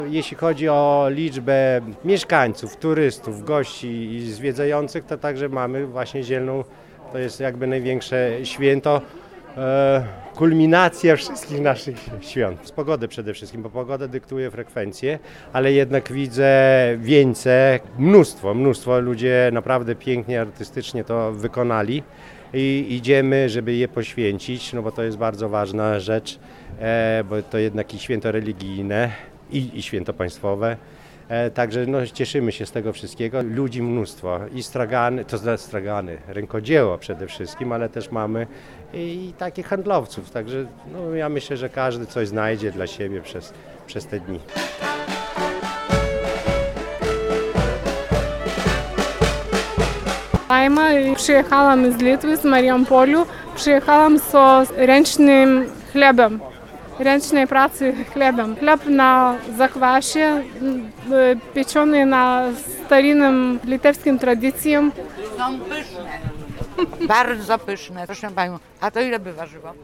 Jeśli chodzi o liczbę mieszkańców, turystów, gości i zwiedzających, to także mamy właśnie Zielną. To jest jakby największe święto, kulminacja wszystkich naszych świąt. Z pogody przede wszystkim, bo pogoda dyktuje frekwencję, ale jednak widzę wieńce, mnóstwo. Ludzie naprawdę pięknie, artystycznie to wykonali i idziemy, żeby je poświęcić, no bo to jest bardzo ważna rzecz, bo to jednak i święto religijne i święto państwowe. Także cieszymy się z tego wszystkiego. Ludzi mnóstwo i stragany, rękodzieło przede wszystkim, ale też mamy i takich handlowców. Także ja myślę, że każdy coś znajdzie dla siebie przez te dni. Przyjechałam z Litwy, z Mariampoliu. Przyjechałam z ręcznym chlebem. Ręcznej pracy chlebem. Chleb na zakwasie, pieczony na starynnym litewskim tradycjom. Są pyszne. Bardzo pyszne, proszę panią. A to ile by ważyło?